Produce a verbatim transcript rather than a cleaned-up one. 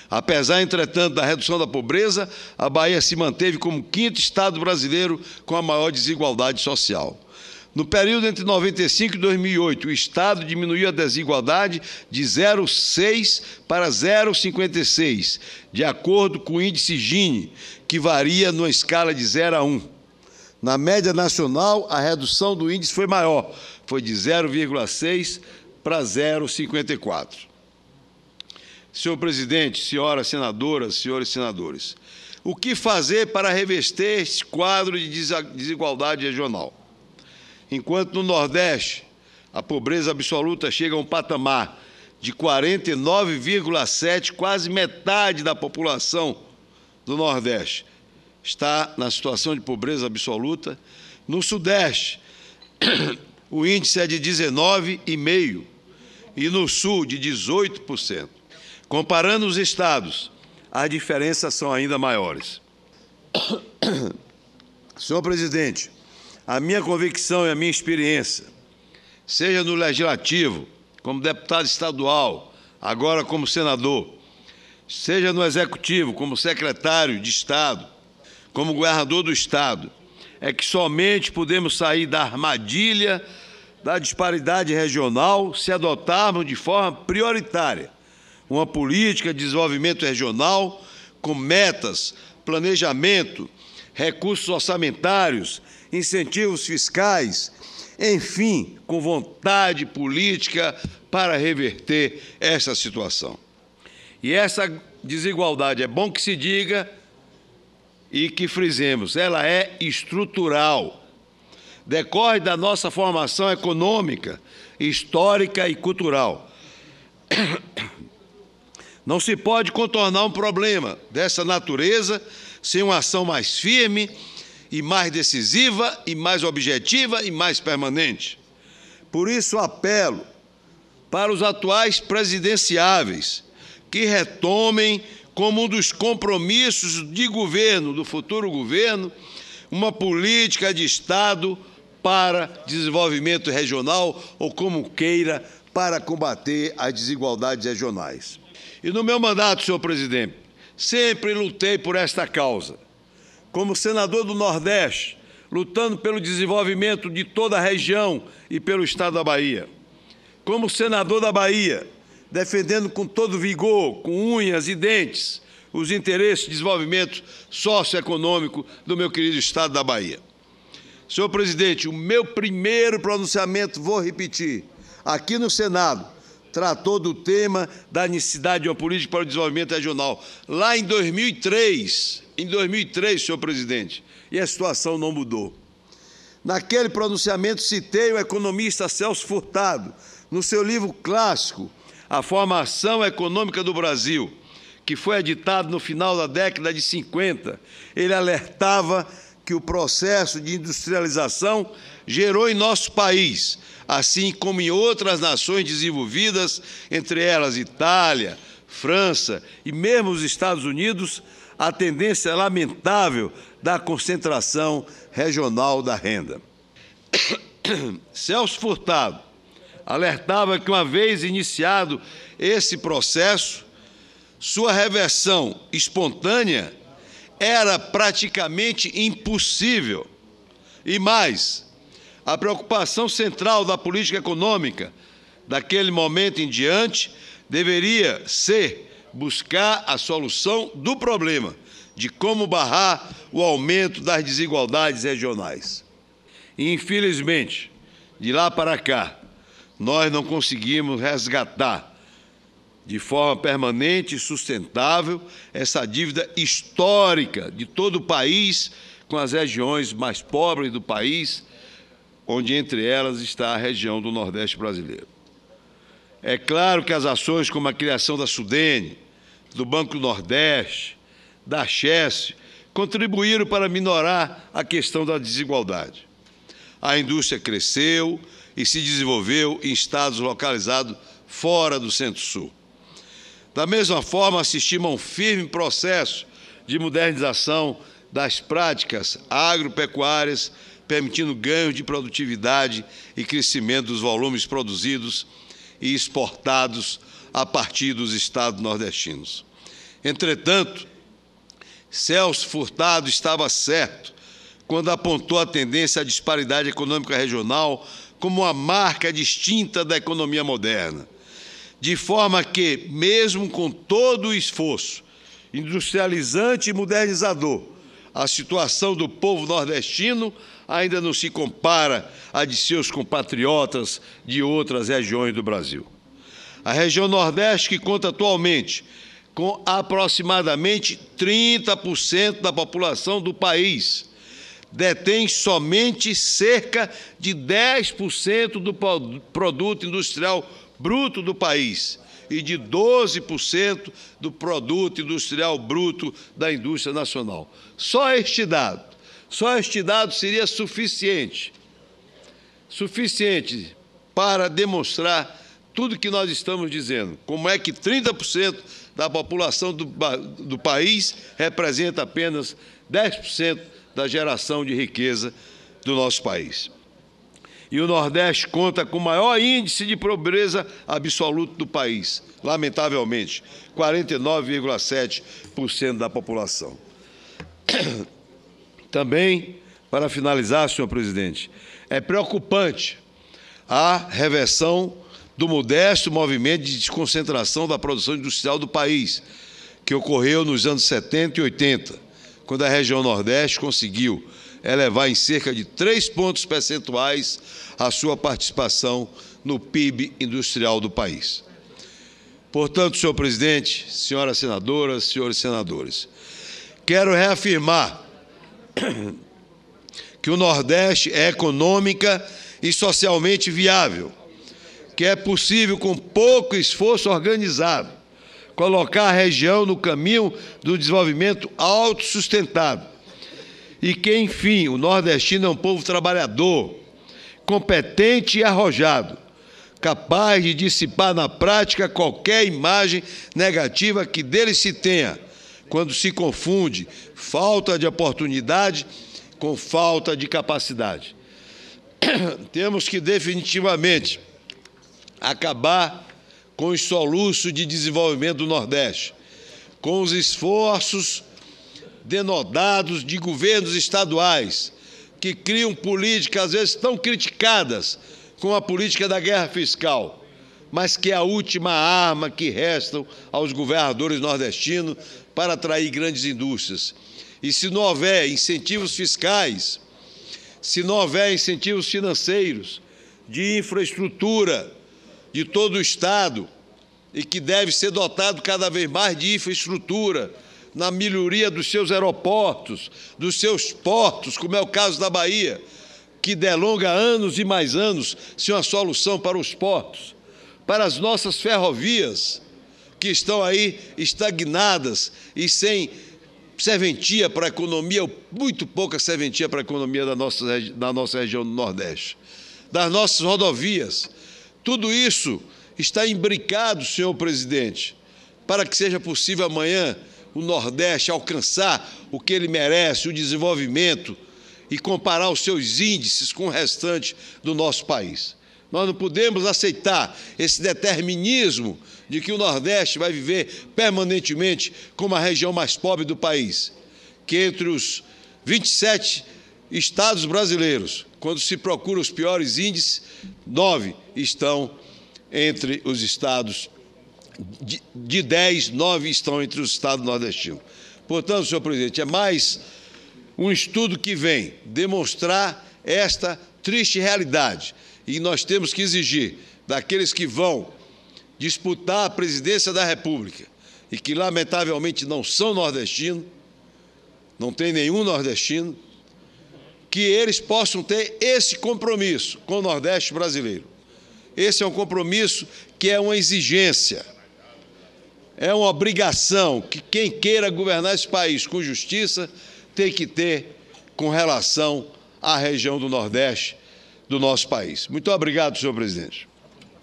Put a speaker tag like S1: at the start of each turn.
S1: Apesar, entretanto, da redução da pobreza, a Bahia se manteve como quinto estado brasileiro com a maior desigualdade social. No período entre noventa e cinco e dois mil e oito, o estado diminuiu a desigualdade de zero vírgula seis para zero vírgula cinquenta e seis, de acordo com o índice Gini, que varia numa escala de zero a um. Na média nacional, a redução do índice foi maior, foi de zero vírgula seis para zero vírgula cinquenta e quatro. Senhor presidente, senhoras senadoras, senhores senadores, o que fazer para reverter este quadro de desigualdade regional? Enquanto no Nordeste a pobreza absoluta chega a um patamar de quarenta e nove vírgula sete, quase metade da população do Nordeste está na situação de pobreza absoluta. No Sudeste, o índice é de dezenove vírgula cinco por cento e no Sul de dezoito por cento. Comparando os estados, as diferenças são ainda maiores. Senhor presidente, a minha convicção e a minha experiência, seja no Legislativo, como deputado estadual, agora como senador, seja no Executivo, como secretário de Estado, como governador do Estado, é que somente podemos sair da armadilha da disparidade regional se adotarmos de forma prioritária uma política de desenvolvimento regional com metas, planejamento, recursos orçamentários, incentivos fiscais, enfim, com vontade política para reverter essa situação. E essa desigualdade, é bom que se diga e que frisemos, ela é estrutural. Decorre da nossa formação econômica, histórica e cultural. Não se pode contornar um problema dessa natureza sem uma ação mais firme e mais decisiva, e mais objetiva e mais permanente. Por isso, apelo para os atuais presidenciáveis que retomem como um dos compromissos de governo, do futuro governo, uma política de Estado para desenvolvimento regional, ou como queira, para combater as desigualdades regionais. E no meu mandato, senhor presidente, sempre lutei por esta causa. Como senador do Nordeste, lutando pelo desenvolvimento de toda a região e pelo Estado da Bahia. Como senador da Bahia, defendendo com todo vigor, com unhas e dentes, os interesses de desenvolvimento socioeconômico do meu querido Estado da Bahia. Senhor presidente, o meu primeiro pronunciamento, vou repetir, aqui no Senado, tratou do tema da necessidade de uma política para o desenvolvimento regional. Lá em dois mil e três, em dois mil e três, senhor presidente, e a situação não mudou. Naquele pronunciamento citei o economista Celso Furtado, no seu livro clássico, A Formação Econômica do Brasil, que foi editado no final da década de cinquenta. Ele alertava que o processo de industrialização gerou em nosso país, assim como em outras nações desenvolvidas, entre elas Itália, França e mesmo os Estados Unidos, a tendência lamentável da concentração regional da renda. Celso Furtado alertava que, uma vez iniciado esse processo, sua reversão espontânea era praticamente impossível. E mais, a preocupação central da política econômica daquele momento em diante deveria ser buscar a solução do problema de como barrar o aumento das desigualdades regionais. E, infelizmente, de lá para cá, nós não conseguimos resgatar de forma permanente e sustentável essa dívida histórica de todo o país com as regiões mais pobres do país, onde entre elas está a região do Nordeste brasileiro. É claro que as ações como a criação da Sudene, do Banco do Nordeste, da Chesse, contribuíram para minorar a questão da desigualdade. A indústria cresceu e se desenvolveu em estados localizados fora do Centro-Sul. Da mesma forma, assistimos a um firme processo de modernização das práticas agropecuárias, permitindo ganhos de produtividade e crescimento dos volumes produzidos e exportados a partir dos estados nordestinos. Entretanto, Celso Furtado estava certo quando apontou a tendência à disparidade econômica regional como uma marca distinta da economia moderna, de forma que, mesmo com todo o esforço industrializante e modernizador, a situação do povo nordestino ainda não se compara à de seus compatriotas de outras regiões do Brasil. A região Nordeste, que conta atualmente com aproximadamente trinta por cento da população do país, detém somente cerca de dez por cento do produto industrial bruto do país e de doze por cento do produto industrial bruto da indústria nacional. Só este dado, só este dado seria suficiente, suficiente para demonstrar tudo que nós estamos dizendo. Como é que trinta por cento da população do, do país representa apenas dez por cento da geração de riqueza do nosso país. E o Nordeste conta com o maior índice de pobreza absoluto do país, lamentavelmente, quarenta e nove vírgula sete por cento da população. Também, para finalizar, senhor presidente, é preocupante a reversão do modesto movimento de desconcentração da produção industrial do país, que ocorreu nos anos setenta e oitenta, quando a região Nordeste conseguiu elevar em cerca de três pontos percentuais a sua participação no P I B industrial do país. Portanto, senhor presidente, senhoras senadoras, senhores senadores, quero reafirmar que o Nordeste é econômica e socialmente viável, que é possível, com pouco esforço organizado, colocar a região no caminho do desenvolvimento autossustentado e que, enfim, o nordestino é um povo trabalhador, competente e arrojado, capaz de dissipar na prática qualquer imagem negativa que dele se tenha, quando se confunde falta de oportunidade com falta de capacidade. Temos que definitivamente acabar com os soluços de desenvolvimento do Nordeste, com os esforços denodados de governos estaduais, que criam políticas, às vezes, tão criticadas, como a política da guerra fiscal, mas que é a última arma que restam aos governadores nordestinos para atrair grandes indústrias. E se não houver incentivos fiscais, se não houver incentivos financeiros, de infraestrutura, de todo o Estado, e que deve ser dotado cada vez mais de infraestrutura, na melhoria dos seus aeroportos, dos seus portos, como é o caso da Bahia, que delonga anos e mais anos sem uma solução para os portos, para as nossas ferrovias, que estão aí estagnadas e sem serventia para a economia, muito pouca serventia para a economia da nossa, da nossa região do Nordeste, das nossas rodovias. Tudo isso está imbricado, senhor presidente, para que seja possível amanhã o Nordeste alcançar o que ele merece, o desenvolvimento, e comparar os seus índices com o restante do nosso país. Nós não podemos aceitar esse determinismo de que o Nordeste vai viver permanentemente como a região mais pobre do país, que entre os vinte e sete estados brasileiros, quando se procura os piores índices, nove estão entre os estados, de, de dez, nove estão entre os estados nordestinos. Portanto, senhor presidente, é mais um estudo que vem demonstrar esta triste realidade. E nós temos que exigir daqueles que vão disputar a presidência da República e que, lamentavelmente, não são nordestinos, não tem nenhum nordestino, que eles possam ter esse compromisso com o Nordeste brasileiro. Esse é um compromisso que é uma exigência, é uma obrigação que quem queira governar esse país com justiça tem que ter com relação à região do Nordeste do nosso país. Muito obrigado, senhor presidente.